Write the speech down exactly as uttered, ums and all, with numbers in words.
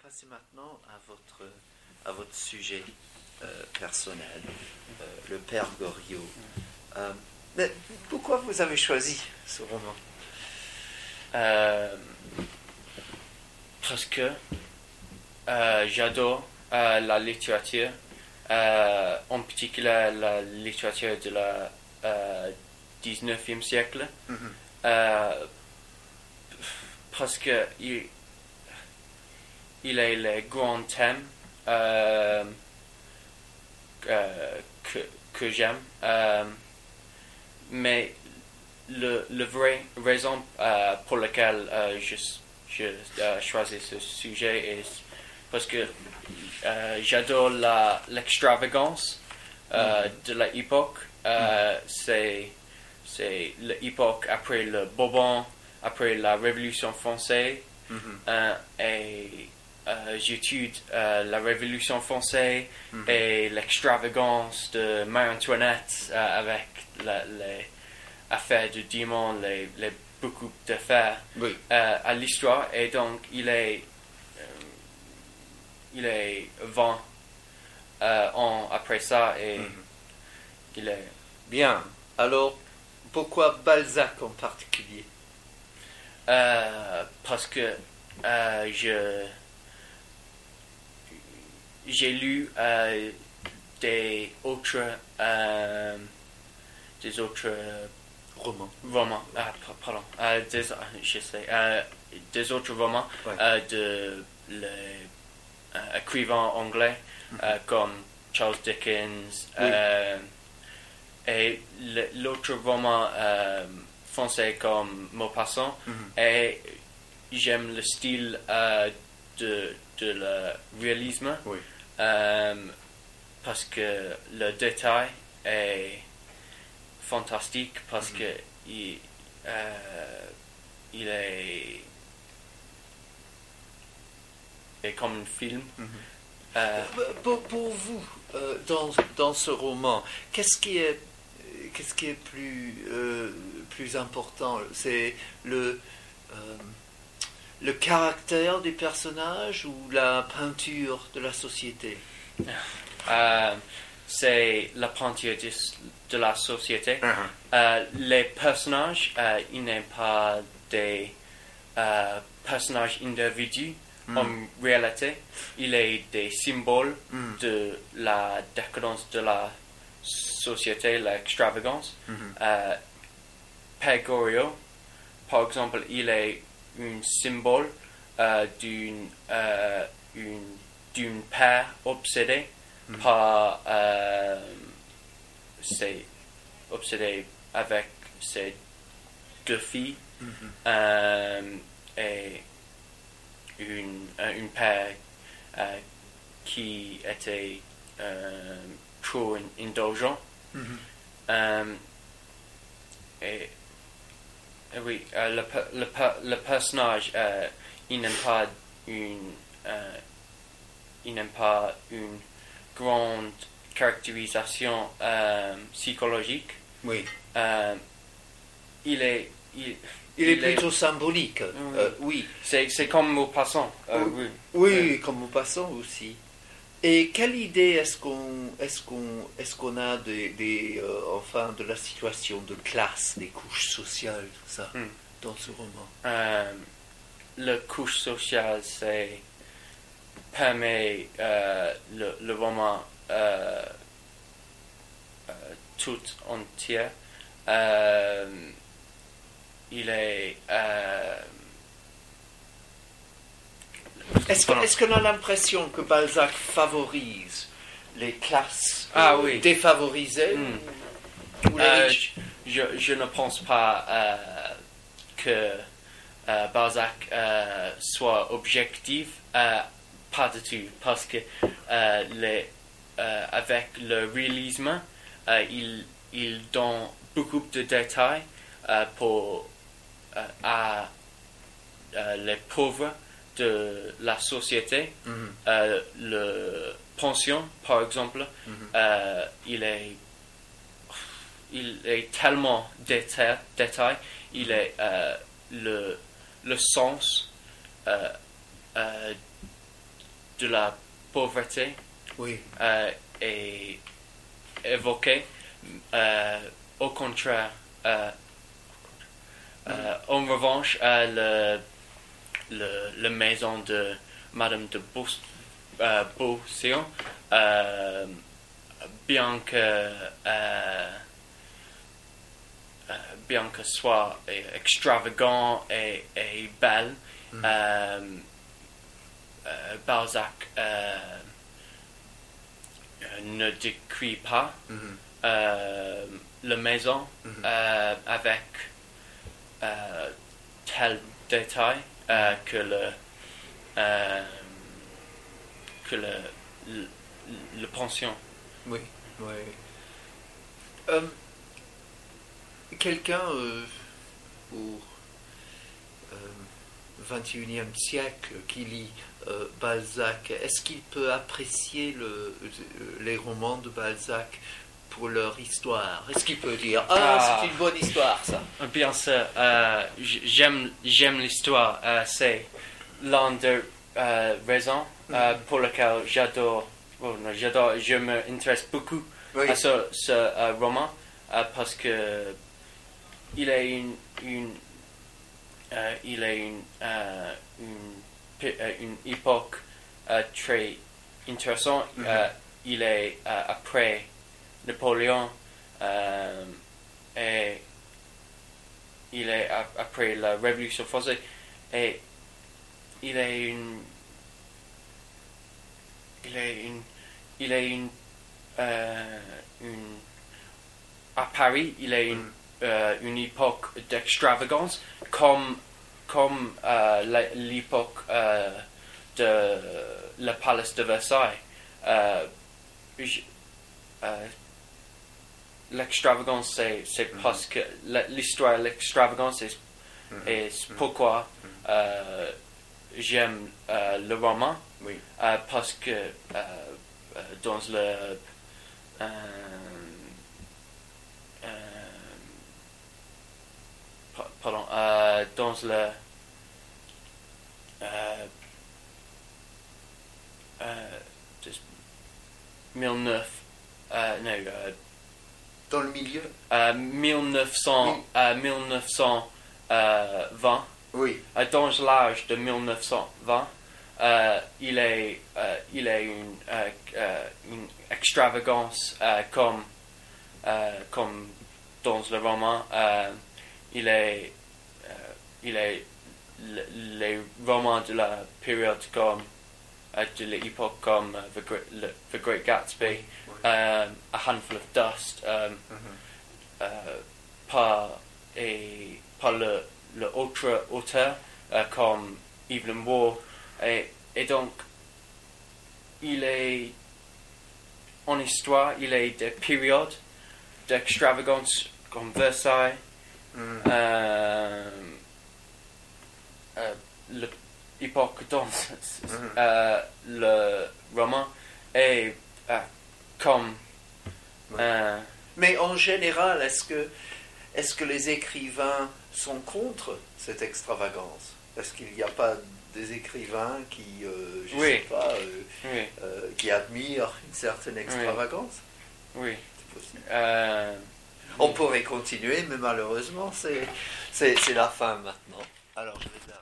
passer maintenant à votre, à votre sujet euh, personnel, euh, le Père Goriot. Euh, mais pourquoi vous avez choisi ce roman? euh, Parce que euh, j'adore euh, la littérature, euh, en particulier la littérature de la euh, dix-neuvième siècle, Mm-hmm. euh, parce que il, il est le grand thème euh, euh, que, que j'aime, euh, mais le, le vrai raison euh, pour laquelle euh, je, je euh, choisis ce sujet est parce que euh, j'adore la, l'extravagance euh, mm-hmm. de l'époque. Euh, mm-hmm. c'est, c'est l'époque après le Bourbon, après la Révolution française, mm-hmm. euh, et euh, j'étudie euh, la Révolution française mm-hmm. et l'extravagance de Marie-Antoinette euh, avec la, les affaires du démon, les, les beaucoup d'affaires oui. euh, à l'histoire, et donc il est euh, il est vingt euh, ans après ça, et mm-hmm. il est bien. Alors pourquoi Balzac en particulier? Euh, parce que euh, je j'ai lu euh, des autres euh, des autres romans romans ah, pardon euh, des je sais euh, des autres romans ouais. euh, de l'écrivain euh, anglais mm-hmm. euh, comme Charles Dickens oui. euh, et le, l'autre roman euh, français comme Maupassant, mm-hmm. et j'aime le style euh, de, de le réalisme oui. euh, parce que le détail est fantastique, parce mm-hmm. que il, euh, il est, est comme un film. Mm-hmm. euh, pour, pour vous, euh, dans, dans ce roman, qu'est-ce qui est Qu'est-ce qui est plus, euh, plus important? C'est le, euh, le caractère des personnages ou la peinture de la société? euh, C'est la peinture de, de la société. Uh-huh. Euh, les personnages, euh, ils n'ont pas des euh, personnages individuels mm. en réalité. Il est des symboles mm. de la décadence de la société, l'extravagance. Mm-hmm. Euh, Père Goriot, par exemple, il est un symbole euh, d'une euh, une, d'une père obsédé mm-hmm. par euh, c'est obsédé avec ses deux filles mm-hmm. euh, et une une père euh, qui était euh, trop indulgent. Mm-hmm. euh, et, et oui, euh, le, le, le personnage euh, il n'aime pas une euh, il n'aime pas une grande caractérisation euh, psychologique. Oui. Euh, il est il, il, il est plutôt est, symbolique. Oui. Euh, oui. C'est c'est comme Maupassant. Euh, oui. Oui, oui comme Maupassant aussi. Et quelle idée est-ce qu'on est-ce qu'on est-ce qu'on a des, des euh, enfin de la situation de classe, des couches sociales, tout ça, mm. dans ce roman? Euh, la couche sociale, c'est permet euh, le, le roman euh, euh, tout entier. Euh, il est euh, Est-ce, que, est-ce qu'on a l'impression que Balzac favorise les classes ah, euh, oui. défavorisées mm. ou les euh, riches? je, je ne pense pas euh, que euh, Balzac euh, soit objectif, euh, pas du tout, parce que euh, les, euh, avec le réalisme, euh, il, il donne beaucoup de détails euh, pour euh, à euh, les pauvres de la société. Mm-hmm. euh, le pension, par exemple, mm-hmm. euh, il est il est tellement détaillé, détail, il mm-hmm. est euh, le le sens euh, euh, de la pauvreté Oui. euh, est évoqué. Euh, au contraire, euh, euh, en revanche, euh, le, le, la maison de Madame de Beauce, euh, Beauséant, euh, bien que euh, euh, bien que soit extravagant et, et belle, mm. euh, euh, Balzac euh, ne décrit pas mm-hmm. euh, la maison mm-hmm. euh, avec euh, tel détail euh, que le euh, que le, le, le pension. Oui, oui. Euh, quelqu'un euh, au euh, vingt et unième siècle qui lit euh, Balzac, est-ce qu'il peut apprécier le, les romans de Balzac pour leur histoire? Est-ce qu'il peut dire « Ah, ah c'est une bonne histoire, ça !» Bien sûr, euh, j'aime, j'aime l'histoire. Euh, c'est l'une des euh, raisons euh, pour lesquelles j'adore, oh, non, j'adore, je m'intéresse beaucoup oui. à ce, ce euh, roman euh, parce que il est une, une euh, il est une, euh, une, une époque euh, très intéressante. Mm-hmm. euh, il est euh, après Napoléon euh, et il est après la Révolution française et il est une il est une il est une, euh, une à Paris il est une, mm. euh, une époque d'extravagance comme comme euh, l'époque euh, de le palace de Versailles. euh, euh, l'extravagance c'est, c'est mm-hmm. parce que l'histoire de l'extravagance est, mm-hmm. est pourquoi euh, j'aime euh, le roman oui. euh, parce que euh, dans le euh, euh, pardon euh, dans le euh, euh, mille neuf euh, non euh, dans le milieu euh, mille neuf cents oui. euh, mille neuf cent vingt oui. euh, dans l'âge de mille neuf cent vingt euh, il est euh, il est une euh, euh, une extravagance euh, comme euh, comme dans le roman euh, il est euh, il est le, les romans de la période comme uh, de l'époque comme uh, the, Great, le, the Great Gatsby, oui, oui. Um, A Handful of Dust, um, mm-hmm. uh, par, et, par le, le autre auteur uh, comme Evelyn Waugh, et, et donc il est en histoire, il est des périodes d'extravagance comme Versailles, mm. euh, euh, l'époque dans mm. euh, le roman est euh, comme ouais. euh, mais en général est-ce que est-ce que les écrivains sont contre cette extravagance? Est-ce qu'il n'y a pas des écrivains qui euh, je oui. sais pas euh, oui. euh, qui admirent une certaine extravagance? Oui, c'est possible. Euh, on pourrait continuer mais malheureusement c'est, c'est, c'est la fin maintenant, alors je vais